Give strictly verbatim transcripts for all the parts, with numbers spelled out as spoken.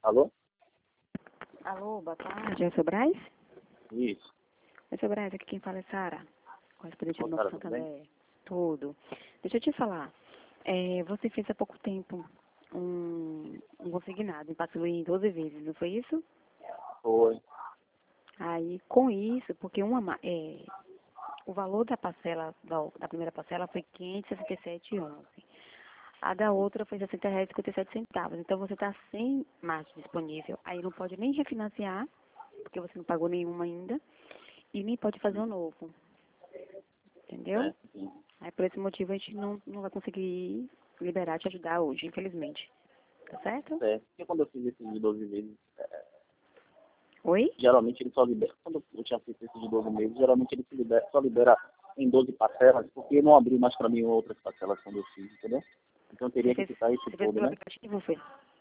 Alô? Alô, boa tarde. É o seu Braz? Isso. É o seu Braz, aqui quem fala é Sara, correspondente do Ô, Novo Sara, tudo bem? Santander. Tudo. Deixa eu te falar. É, você fez há pouco tempo um, um consignado e passou em doze vezes, não foi isso? Foi. Aí, com isso, porque uma, ma- é, o valor da parcela, da, da primeira parcela foi quinhentos e sessenta e sete reais e onze. A da outra foi sessenta reais e cinquenta e sete centavos. Então, você está sem margem disponível. Aí não pode nem refinanciar, porque você não pagou nenhuma ainda, e nem pode fazer um novo. Entendeu? É, sim. Aí, por esse motivo, a gente não, não vai conseguir liberar, te ajudar hoje, infelizmente. Tá certo? É, porque quando eu fiz esse de doze meses, é, Oi? geralmente ele só libera, quando eu tinha feito esse de doze meses, geralmente ele se libera, só libera em doze parcelas, porque não abriu mais para mim outras parcelas quando eu fiz, entendeu? Então eu Você teria que fez, ficar isso você fez todo, pelo né? aplicativo, foi?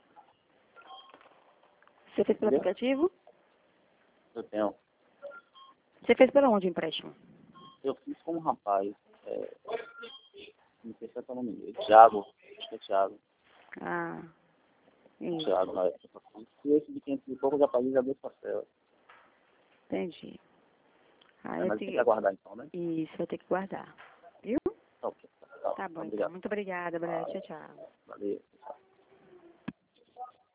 Você fez pelo Entendeu? aplicativo? Eu tenho. Você fez pela onde o empréstimo? Eu fiz com um rapaz, é, não sei se é o nome dele, Thiago, acho que é Thiago. Ah, isso. Thiago, na época. E esse de quinhentos e pouco eu já paguei já duas parcelas. Entendi. Ah, É, eu mas tem que te... aguardar então, né? Isso, vai ter que guardar. Viu? Tá, ok. Tá, Tá bom, então. obrigado. Muito obrigada, Brad. Tchau, tchau. Valeu.